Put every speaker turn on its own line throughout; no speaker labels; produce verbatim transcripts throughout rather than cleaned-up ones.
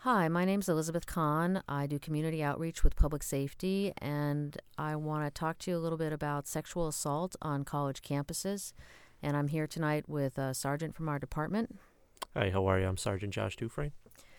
Hi, my name's Elizabeth Kahn. I do community outreach with public safety, and I want to talk to you a little bit about sexual assault on college campuses. And I'm here tonight with a sergeant from our department.
Hi, how are you? I'm Sergeant Josh Dufresne.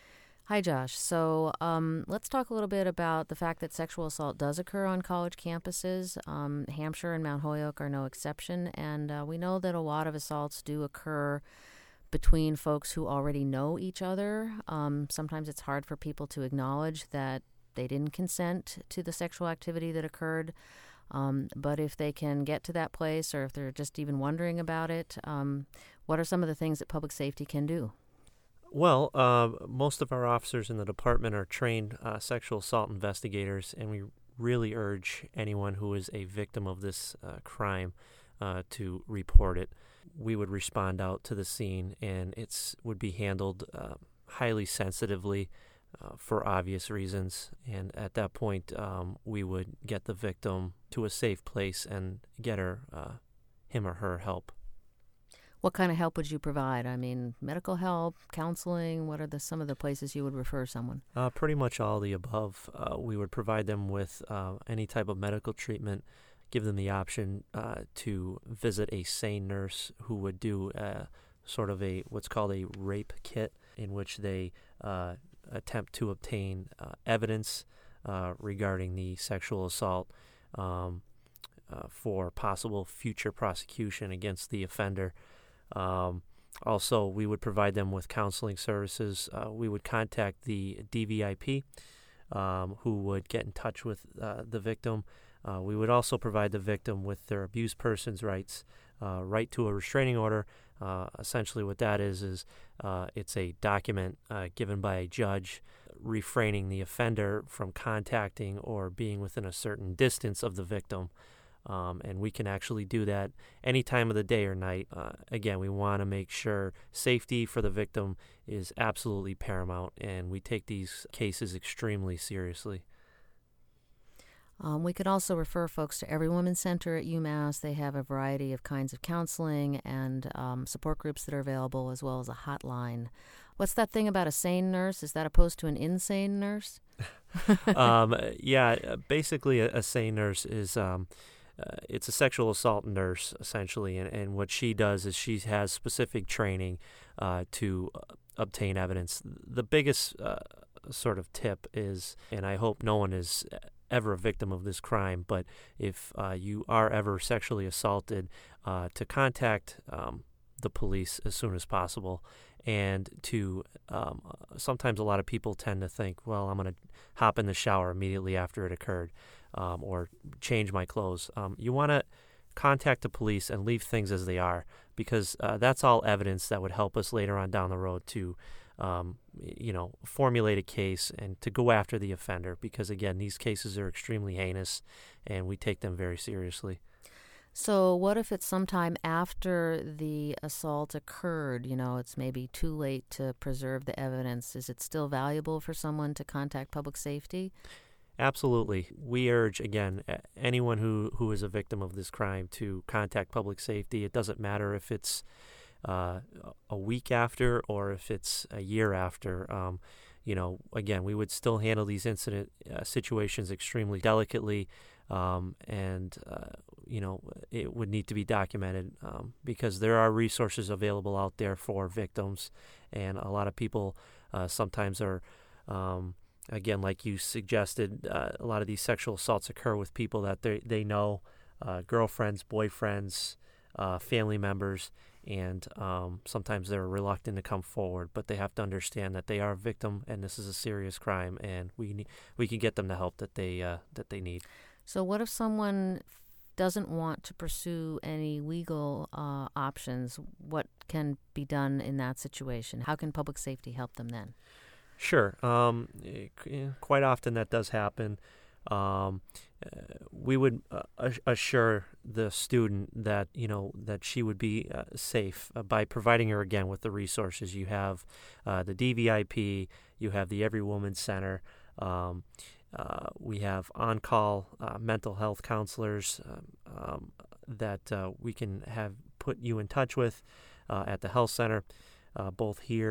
Hi, Josh. So um, let's talk a little bit about the fact that sexual assault does occur on college campuses. Um, Hampshire and Mount Holyoke are no exception, and uh, we know that a lot of assaults do occur between folks who already know each other. Um, sometimes it's hard for people to acknowledge that they didn't consent to the sexual activity that occurred. Um, but if they can get to that place, or if they're just even wondering about it, um, what are some of the things that public safety can do?
Well, uh, most of our officers in the department are trained uh, sexual assault investigators, and we really urge anyone who is a victim of this uh, crime uh, to report it. We would respond out to the scene, and it's would be handled uh, highly sensitively uh, for obvious reasons. And at that point, um, we would get the victim to a safe place and get her, uh, him or her help.
What kind of help would you provide? I mean, medical help, counseling. What are the some of the places you would refer someone?
Uh, pretty much all the above. Uh, we would provide them with uh, any type of medical treatment, give them the option uh, to visit a sane nurse who would do uh, sort of a what's called a rape kit, in which they uh, attempt to obtain uh, evidence uh, regarding the sexual assault um, uh, for possible future prosecution against the offender. Um, also, we would provide them with counseling services. Uh, we would contact the D V I P, um, who would get in touch with uh, the victim. Uh, we would also provide the victim with their abused person's rights, uh, right to a restraining order. Uh, essentially what that is, is uh, it's a document uh, given by a judge refraining the offender from contacting or being within a certain distance of the victim. Um, and we can actually do that any time of the day or night. Uh, again, we want to make sure safety for the victim is absolutely paramount, and we take these cases extremely seriously.
Um, we could also refer folks to Every Woman Center at UMass. They have a variety of kinds of counseling and um, support groups that are available, as well as a hotline. What's that thing about a sane nurse? Is that opposed to an insane nurse?
um, yeah, basically a, a sane nurse is... Um, Uh, it's a sexual assault nurse, essentially, and, and what she does is she has specific training uh, to uh, obtain evidence. The biggest uh, sort of tip is, and I hope no one is ever a victim of this crime, but if uh, you are ever sexually assaulted, uh, to contact um, the police as soon as possible, and to um, sometimes a lot of people tend to think, well, I'm going to hop in the shower immediately after it occurred. Um, or change my clothes. Um, you want to contact the police and leave things as they are, because uh, that's all evidence that would help us later on down the road to, um, you know, formulate a case and to go after the offender. Because again, these cases are extremely heinous, and we take them very seriously.
So what if it's sometime after the assault occurred? You know, it's maybe too late to preserve the evidence. Is it still valuable for someone to contact public safety?
Absolutely. We urge, again, anyone who, who is a victim of this crime to contact public safety. It doesn't matter if it's uh, a week after or if it's a year after. Um, you know, again, we would still handle these incident uh, situations extremely delicately, um, and, uh, you know, it would need to be documented um, because there are resources available out there for victims, and a lot of people uh, sometimes are... Um, Again, like you suggested, uh, a lot of these sexual assaults occur with people that they they know, uh, girlfriends, boyfriends, uh, family members, and um, sometimes they're reluctant to come forward. But they have to understand that they are a victim, and this is a serious crime, and we need, we can get them the help that they uh, that they need.
So, what if someone doesn't want to pursue any legal uh, options? What can be done in that situation? How can public safety help them then?
Sure. Um, quite often that does happen. Um, uh, we would uh, assure the student that, you know, that she would be uh, safe uh, by providing her, again, with the resources. You have uh, the D V I P, you have the Every Woman Center, um, uh, we have on-call uh, mental health counselors um, um, that uh, we can have put you in touch with uh, at the health center, uh, both here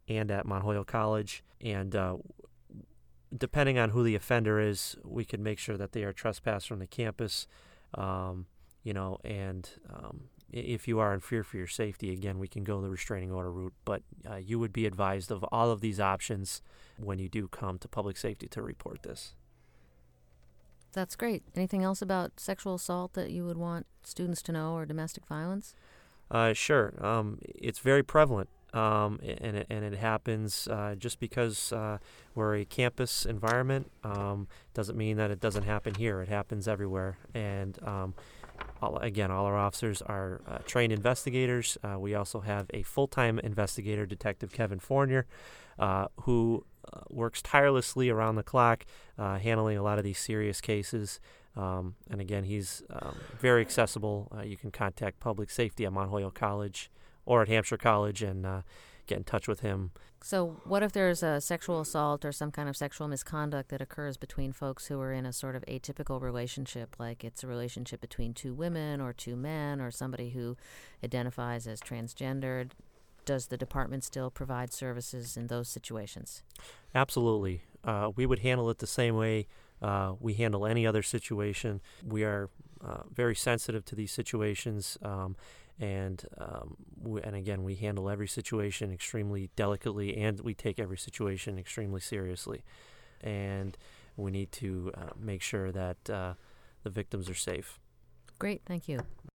and at Mount Holyoke College. And uh, depending on who the offender is, we can make sure that they are trespassed from the campus. Um, you know, and um, if you are in fear for your safety, again, we can go the restraining order route. But uh, you would be advised of all of these options when you do come to public safety to report this.
That's great. Anything else about sexual assault that you would want students to know, or domestic violence?
Uh, sure. Um, it's very prevalent, um, and, it, and it happens uh, just because uh, we're a campus environment um, doesn't mean that it doesn't happen here. It happens everywhere. And um, all, again, all our officers are uh, trained investigators. Uh, we also have a full-time investigator, Detective Kevin Fournier, uh, who uh, works tirelessly around the clock, uh, handling a lot of these serious cases. Um, and again, he's um, very accessible. Uh, you can contact Public Safety at Mount Holyoke College or at Hampshire College and uh, get in touch with him.
So what if there's a sexual assault or some kind of sexual misconduct that occurs between folks who are in a sort of atypical relationship, like it's a relationship between two women or two men or somebody who identifies as transgendered? Does the department still provide services in those situations?
Absolutely. Uh, we would handle it the same way uh, we handle any other situation. We are uh, very sensitive to these situations, um, and um, we, and again, we handle every situation extremely delicately, and we take every situation extremely seriously. And we need to uh, make sure that uh, the victims are safe.
Great, thank you.